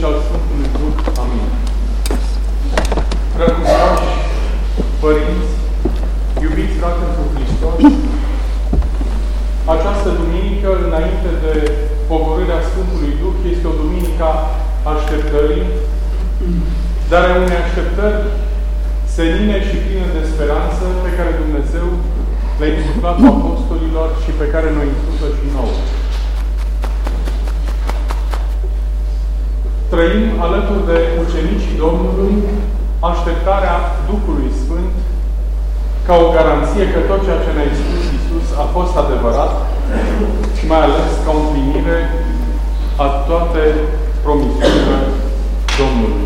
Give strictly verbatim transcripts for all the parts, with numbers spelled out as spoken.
și al Sfântului Duh. Amin. Preacustași părinți, iubiți frate într Hristos, această duminică, înainte de pogorârea Sfântului Duh, este o duminică a așteptării, dar a unei așteptări senine și pline de speranță pe care Dumnezeu le-a insuflat apostolilor și pe care noi insuflă și nouă. Trăim alături de ucenicii Domnului așteptarea Duhului Sfânt ca o garanție că tot ceea ce ne-a spus Iisus a fost adevărat și mai ales ca o împlinire a toate promisiunile Domnului.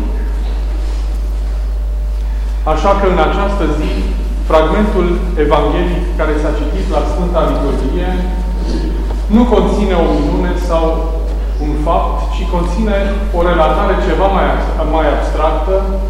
Așa că în această zi, fragmentul evanghelic care s-a citit la Sfânta Liturghie nu conține o minune sau un fapt, ci conține o relatare ceva mai, mai abstractă,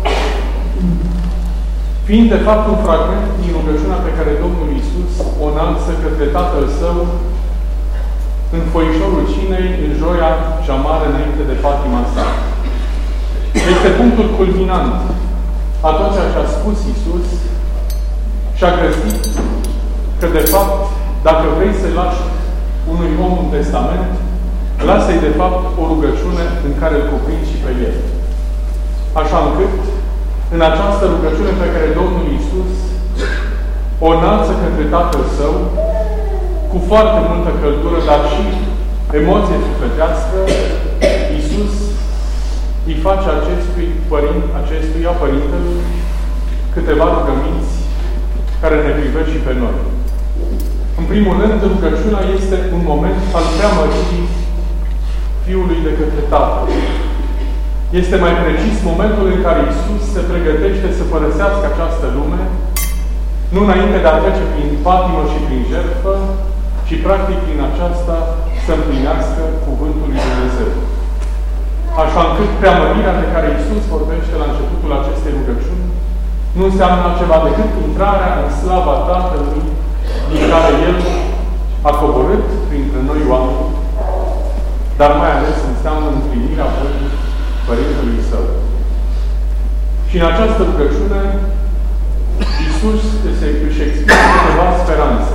fiind de fapt un fragment din rugăciunea pe care Domnul Iisus o înalță către Tatăl Său în foișorul cinei, în joia cea mare înainte de patima sa. Este punctul culminant a tot ceea ce a spus Iisus și a găsit că, de fapt, dacă vrei să-i lași unui om un testament, lasă-i, de fapt, o rugăciune în care îl cuprinzi și pe el. Așa încât, în această rugăciune pe care Domnul Iisus o înalță către Tatăl Său, cu foarte multă căldură, dar și emoție sufletească, Iisus îi face acestui părinte, acestuia părintelui câteva rugăminți care ne privesc și pe noi. În primul rând, rugăciunea este un moment al preamăririi Fiului de către Tatăl. Este mai precis momentul în care Iisus se pregătește să părăsească această lume, nu înainte de a trece prin patimă și prin jertfă, ci practic prin aceasta să împlinească cuvântul lui Dumnezeu. Așa încât preamărirea de care Iisus vorbește la începutul acestei rugăciuni nu înseamnă altceva decât intrarea în slava Tatălui din care El a coborât printre noi oameni, dar mai ales înseamnă împlinirea voii Părintelui Său. Și în această rugăciune, Iisus își explică câteva speranțe.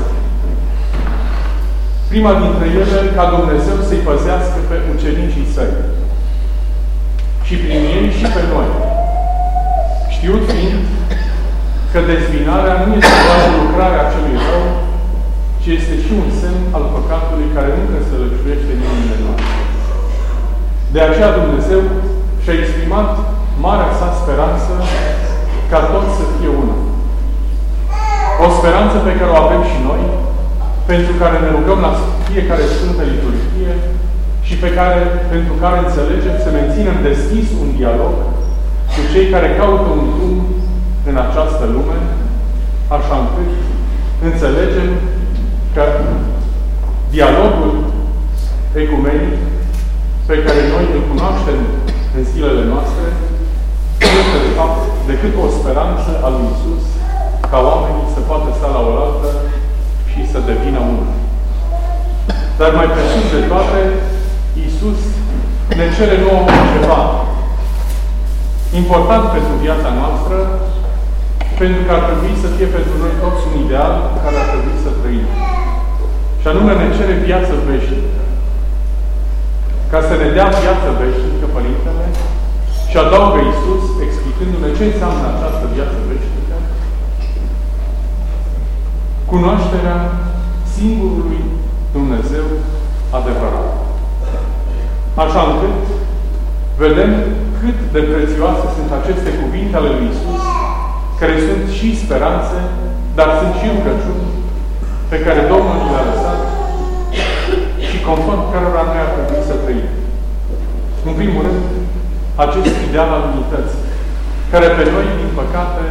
Prima dintre ele, ca Dumnezeu să-i păzească pe ucenicii Săi. Și prin ei și pe noi. Știut fiind că dezbinarea nu este doar lucrarea celui rău, ci este și un semn al păcatului care încă se lăciuiește în inimile noastre. De aceea Dumnezeu și-a exprimat marea sa speranță ca toți să fie una. O speranță pe care o avem și noi, pentru care ne rugăm la fiecare Sfântă Liturghie și pe care, pentru care înțelegem să menținem deschis un dialog cu cei care caută un drum în această lume, așa încât înțelegem că dialogul ecumenic pe care noi îl cunoaștem în zilele noastre nu este, de fapt, decât o speranță a lui Iisus ca oamenii să poată sta la oaltă și să devină una. Dar mai presus de toate, Iisus ne cere nouă ceva important pentru viața noastră, pentru că ar trebui să fie pentru noi toți un ideal în care ar trebui să trăim. Și anume ne cere viață veșnică. Ca să ne dea viață veșnică, Părintele, și adaugă Iisus, explicându-ne ce înseamnă această viață veșnică, cunoașterea singurului Dumnezeu adevărat. Așa încât vedem cât de prețioase sunt aceste cuvinte ale lui Iisus, care sunt și speranțe, dar sunt și rugăciuni pe care Domnul le-a lăsat și conform cărora noi ar trebui să trăim. În primul rând, acest ideal al unității, care pe noi, din păcate,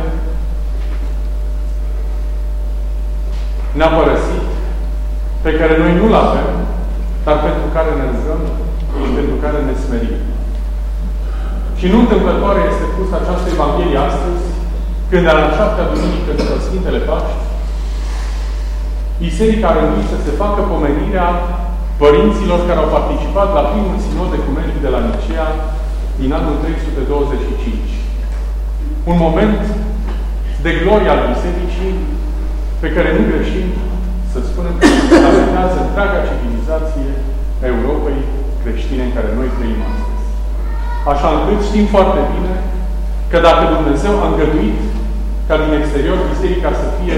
ne-a părăsit, pe care noi nu-l avem, dar pentru care ne rugăm și pentru care ne smerim. Și nu întâmplătoare este pusă această Evanghelie astăzi, când la șaptea duminică după Sfintele Paști, Biserica a rânduit să se facă pomenirea părinților care au participat la primul sinod ecumenic de la Nicea, din anul trei sute douăzeci și cinci. Un moment de glorie al Bisericii pe care nu greșim să spunem că afectează întreaga civilizație a Europei creștine în care noi trăim astăzi. Așa încât știm foarte bine că dacă Dumnezeu a îngăduit ca din exterior Biserica să fie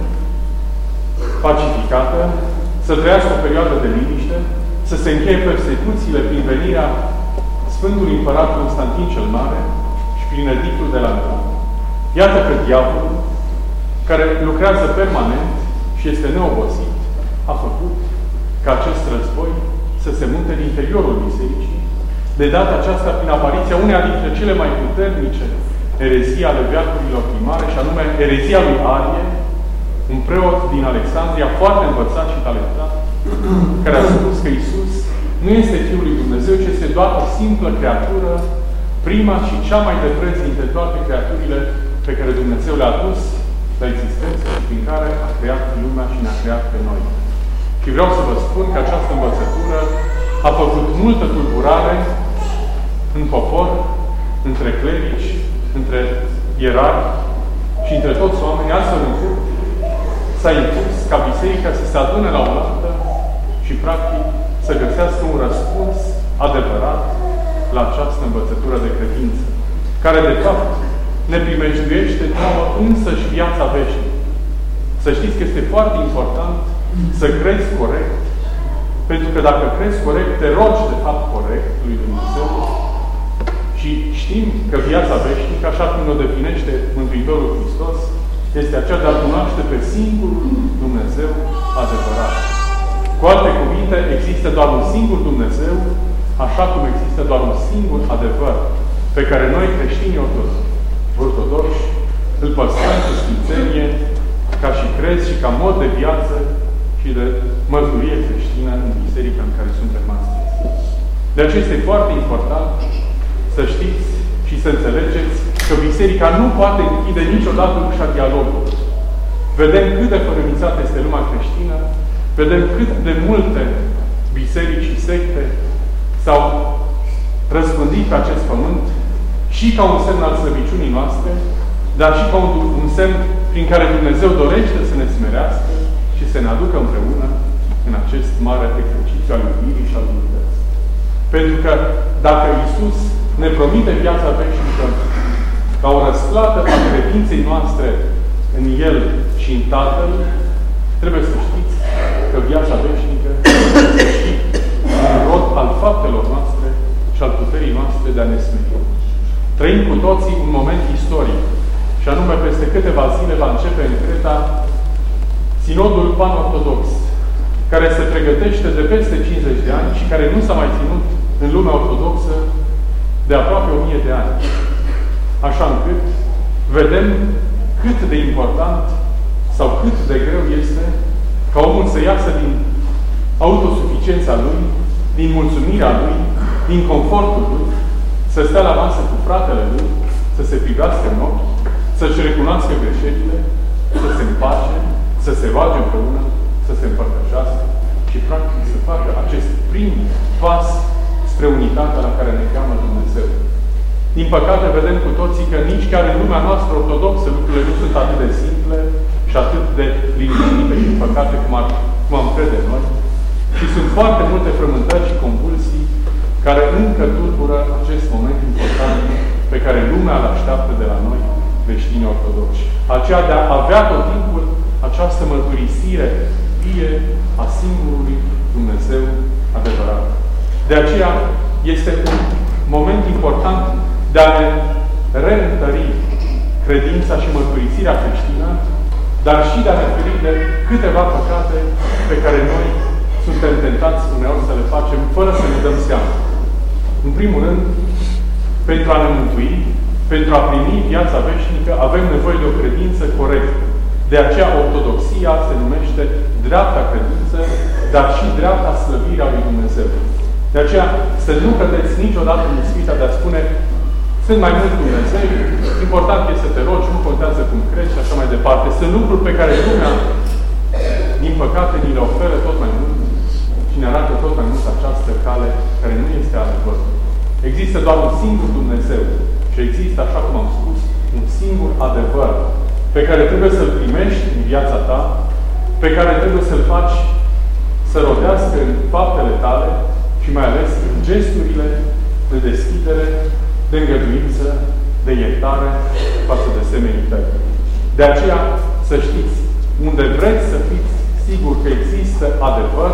pacificată, să trăiască o perioadă de liniște, să se încheie persecuțiile prin venirea Sfântului Împărat Constantin cel Mare și prin edictul de la Milan. Iată că diavolul, care lucrează permanent și este neobosit, a făcut ca acest război să se munte în interiorul Bisericii, de data aceasta prin apariția uneia dintre cele mai puternice erezii ale veacurilor primare, și anume erezia lui Arie, un preot din Alexandria, foarte învățat și talentat, care a spus că Iisus nu este Fiul lui Dumnezeu, ci este doar o simplă creatură, prima și cea mai de preț dintre toate creaturile pe care Dumnezeu le-a dus la existență și prin care a creat lumea și ne-a creat pe noi. Și vreau să vă spun că această învățătură a făcut multă tulburare în popor, între clerici, între ierari și între toți oamenii, astfel încât s-a impus ca Biserica să se adune la oaltă și, practic, să găsească un răspuns adevărat la această învățătură de credință, care, de fapt, ne primejduiește nouă însăși viața veșnică. Să știți că este foarte important să crezi corect, pentru că dacă crezi corect, te rogi, de fapt, corect lui Dumnezeu. Și știm că viața veșnică, așa cum o definește Mântuitorul Hristos, este aceea de a cunoaște pe singurul Dumnezeu adevărat. Cu alte cuvinte, există doar un singur Dumnezeu, așa cum există doar un singur adevăr, pe care noi, creștinii ortodoxi, îl păstrăm cu sfințenie, ca și crez și ca mod de viață și de mărturie creștină în biserica în care suntem astăzi. De aceea este foarte important să știți și să înțelegeți că biserica nu poate închide niciodată ușa dialogului. Vedem cât de fărâmițată este lumea creștină, vedem cât de multe biserici și secte s-au răspândit pe acest pământ și ca un semn al slăbiciunii noastre, dar și ca un, un semn prin care Dumnezeu dorește să ne smerească și să ne aducă împreună în acest mare exercițiu al iubirii și al unității. Pentru că dacă Iisus ne promite viața veșnică ca o răsplată a credinței noastre în El și în Tatăl, trebuie să știți că viața veșnică este și un rod al faptelor noastre și al puterii noastre de a ne smeri. Trăim cu toții un moment istoric, și anume peste câteva zile va începe în Creta Sinodul Pan-Ortodox, care se pregătește de peste cincizeci de ani și care nu s-a mai ținut în lumea ortodoxă de aproape o mie de ani. Așa încât vedem cât de important sau cât de greu este ca omul să iasă din autosuficiența lui, din mulțumirea lui, din confortul lui, să stea la masă cu fratele lui, să se privească în ochi, să-și recunoască greșelile, să se împace, să se roage împreună, să se împărtășească și, practic, să facă acest prim pas spre unitatea la care ne cheamă Dumnezeu. Din păcate, vedem cu toții că nici chiar în lumea noastră ortodoxă lucrurile nu sunt atât de simple și atât de liniștite și păcate cum, ar, cum am crede noi. Și sunt foarte multe frământări și convulsii care încă tulbură acest moment important pe care lumea îl așteaptă de la noi, creștini ortodoxi. Aceea de a avea tot timpul această mărturisire vie a singurului Dumnezeu adevărat. De aceea este un moment important de a ne reîntări credința și mărturisirea creștină, dar și de a ne feri de câteva păcate pe care noi suntem tentați uneori să le facem fără să ne dăm seama. În primul rând, pentru a ne mântui, pentru a primi viața veșnică, avem nevoie de o credință corectă. De aceea, ortodoxia se numește dreapta credință, dar și dreapta slăvire a lui Dumnezeu. De aceea, să nu cădeți niciodată în ispita de a spune sunt mai mulți Dumnezei, important este să te rogi, nu contează cum crezi și așa mai departe. Sunt lucruri pe care lumea, din păcate, ni le oferă tot mai mult și ne arată tot mai mult această cale care nu este adevărul. Există doar un singur Dumnezeu și există, așa cum am spus, un singur adevăr pe care trebuie să-l primești în viața ta, pe care trebuie să-l faci să rodească în faptele tale și mai ales în gesturile de deschidere, de îngăduință, de iertare față de semenii tăi. De aceea, să știți, unde vreți să fiți sigur că există adevăr,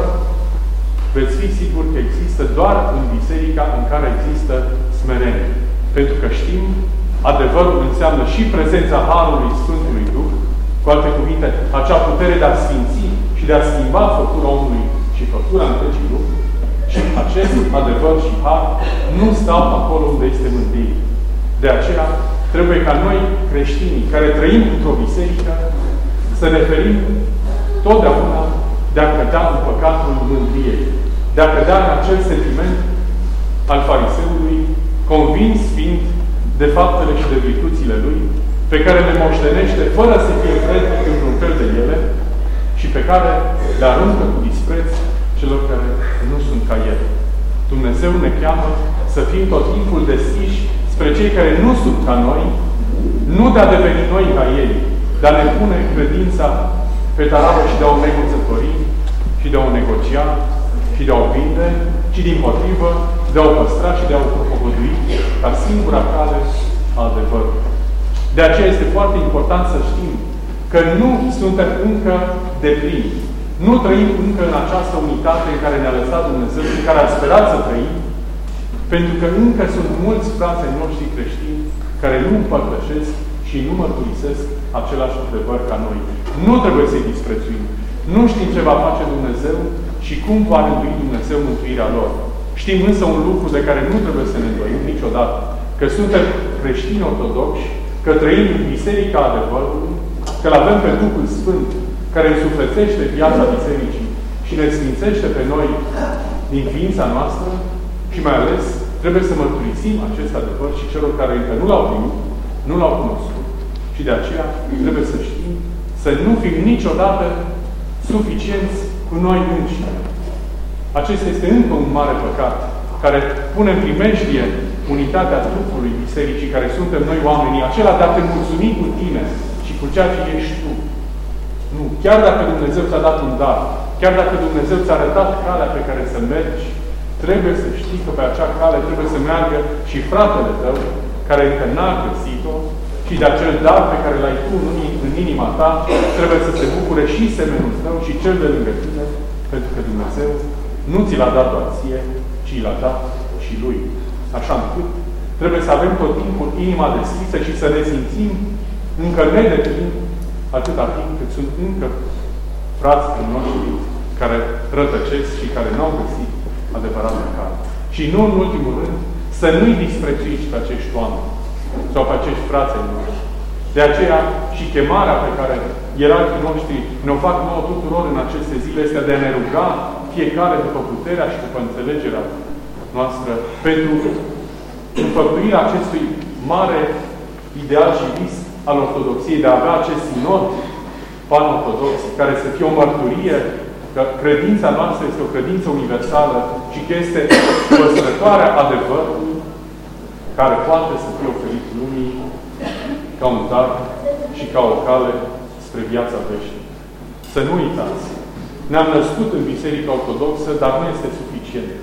veți fi sigur că există doar în biserica în care există smerenie. Pentru că știm, adevărul înseamnă și prezența Harului Sfântului Duh, cu alte cuvinte, acea putere de a sfinți și de a schimba făptura omului și făptura întregii lumi. Și acest adevăr și har nu stau acolo unde este mântuire. De aceea, trebuie ca noi, creștinii, care trăim într-o biserică, să ne ferim totdeauna de a cădea în păcatul mândriei, de a cădea în acel sentiment al fariseului, convins fiind de faptele și de virtuțile lui, pe care le moștenește fără să fie vrednic într-un fel de ele și pe care le aruncă cu dispreț celor care nu sunt ca el. Dumnezeu ne cheamă să fim tot timpul deschiși spre cei care nu sunt ca noi, nu de a deveni noi ca ei, dar ne pune credința pe taravă și de a o negoțători, și de a o negocia, și de a o vinde, ci din potrivă de a o păstra și de a o propovădui ca singura cale a adevărului. De aceea este foarte important să știm că nu suntem încă deplini. Nu trăim încă în această unitate în care ne-a lăsat Dumnezeu și în care a sperat să trăim, pentru că încă sunt mulți frații noștri creștini care nu împărtășesc și nu mărturisesc același adevăr ca noi. Nu trebuie să-i disprețuim. Nu știm ce va face Dumnezeu și cum va rândui Dumnezeu mântuirea lor. Știm însă un lucru de care nu trebuie să ne îndoim niciodată. Că suntem creștini ortodoxi, că trăim în Biserica adevărului, că îl avem pe Duhul Sfânt, care însuflețește viața Bisericii și ne sfințește pe noi din ființa noastră și mai ales trebuie să mărturisim acest adevăr și celor care încă nu l-au primit, nu l-au cunoscut. Și de aceea trebuie să știm să nu fim niciodată suficienți cu noi înșine. Acesta este încă un mare păcat, care pune în primejdie unitatea trupului Bisericii, care suntem noi oamenii, acela de a te mulțumi cu tine și cu ceea ce ești tu. Nu. Chiar dacă Dumnezeu ți-a dat un dar, chiar dacă Dumnezeu ți-a arătat calea pe care să mergi, trebuie să știi că pe acea cale trebuie să meargă și fratele tău, care încă n-a găsit-o, și de acel dar pe care l-ai tu în inima ta, trebuie să se bucure și semenul tău și cel de lângă tine, pentru că Dumnezeu nu ți l-a dat doar ție, ci l-a dat și lui. Așa încât trebuie să avem tot timpul inima deschisă și să ne simțim încă nedeplin atâta timp cât sunt încă frații noștri care rătăcesc și care n-au găsit adevărata cale. Și nu în ultimul rând, să nu-i disprețuiți pe acești oameni sau pe acești frații noștri. De aceea și chemarea pe care ierarhii noștri ne-o fac nouă tuturor în aceste zile este de a ne ruga fiecare după puterea și după înțelegerea noastră pentru înfăptuirea acestui mare ideal și vis al Ortodoxiei, de a avea acest sinod pan-ortodox, care să fie o mărturie că credința noastră este o credință universală și că este păstrătoarea adevărului care poate să fie oferit lumii ca un dar și ca o cale spre viața veșnică. Să nu uitați, ne-am născut în Biserica Ortodoxă, dar nu este suficient.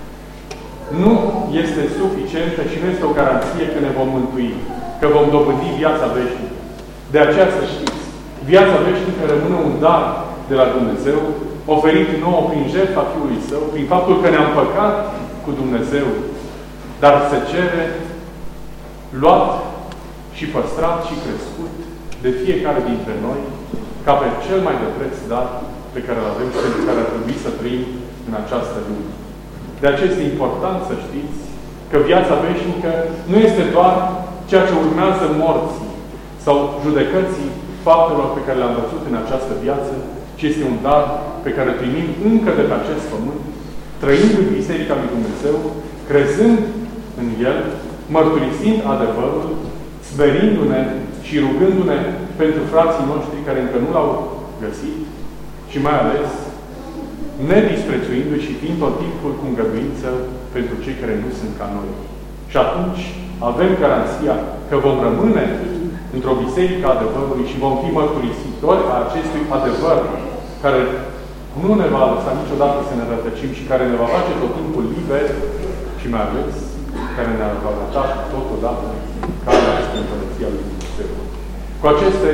Nu este suficientă și nu este o garanție că ne vom mântui, că vom dobândi viața veșnică. De aceea să știți, viața veșnică rămâne un dar de la Dumnezeu, oferit nouă prin jertfa Fiului Său, prin faptul că ne-am păcat cu Dumnezeu, dar se cere luat și păstrat și crescut de fiecare dintre noi, ca pe cel mai de preț dar pe care îl avem și pe care ar trebui să trăim în această lume. De aceea este important să știți că viața veșnică nu este doar ceea ce urmează morții sau judecății faptelor pe care le-am văzut în această viață, ci este un dar pe care îl primim încă de pe acest pământ, trăind în Biserica lui Dumnezeu, crezând în El, mărturisind adevărul, smerindu-ne și rugându-ne pentru frații noștri care încă nu l-au găsit și mai ales nedisprețuindu-i și fiind tot timpul cu îngăduință pentru cei care nu sunt ca noi. Și atunci avem garanția că vom rămâne într-o biserică a adevărului și vom fi mărturisitori a acestui adevăr care nu ne va lăsa niciodată să ne rătăcim și care ne va face tot timpul liber și mai ales care ne va arăta totodată calea spre Împărăția lui Dumnezeu. Cu aceste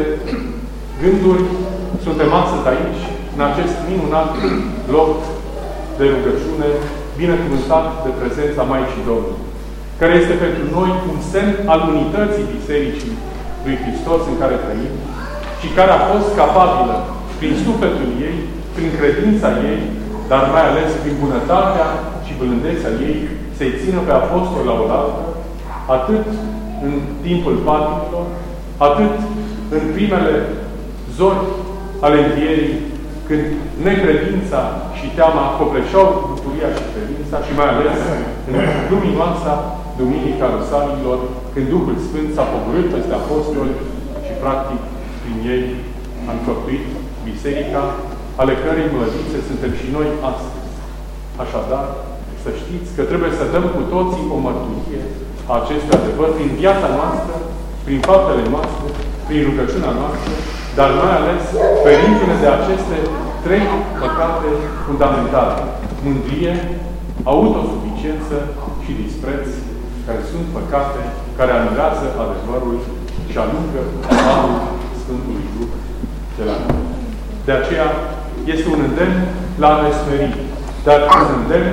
gânduri suntem astăzi aici, în acest minunat loc de rugăciune, binecuvântat de prezența Maicii Domnului, care este pentru noi un semn al unității Bisericii lui Hristos în care trăim și care a fost capabilă, prin sufletul ei, prin credința ei, dar mai ales prin bunătatea și blândețea ei, să-i țină pe apostoli la oaltă, atât în timpul patimilor, atât în primele zori ale învierii, când necredința și teama copleșeau bucuria și credința și mai ales în luminoasa Duminica Rusalilor, când Duhul Sfânt s-a pogorât peste apostoli și, practic, prin ei a înfăptuit Biserica, ale cărei mlădițe suntem și noi astăzi. Așadar, să știți că trebuie să dăm cu toții o mărturie a acestui adevăr prin viața noastră, prin faptele noastre, prin rugăciunea noastră, dar mai ales ferindu-ne de aceste trei păcate fundamentale: mândrie, autosuficiență și dispreț, care sunt păcate care anulează adevărul și alungă harul Sfântului Duh de la noi. De aceea este un îndemn la a ne smeri, dar un îndemn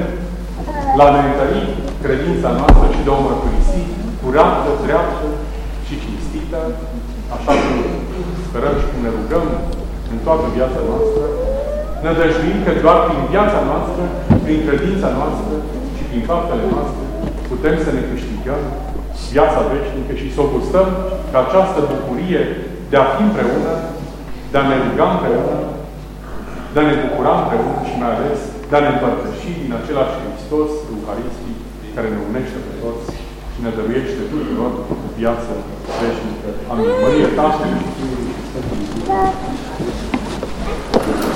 la a ne întări credința noastră și de o mărturisi curată, dreaptă și cinstită, așa cum sperăm și cum ne rugăm în toată viața noastră, ne dăjduim că doar prin viața noastră, prin credința noastră și prin faptele noastre putem să ne câștigăm viața veșnică și să o gustăm ca această bucurie de a fi împreună, de a ne ruga împreună, de a ne bucura împreună și mai ales de a ne împărtăși din același Hristos Euharistic care ne unește pe toți și ne dăruiește tuturor viață veșnică. Amin. Mărie Tatălui și Fiului și Sfântului Duh.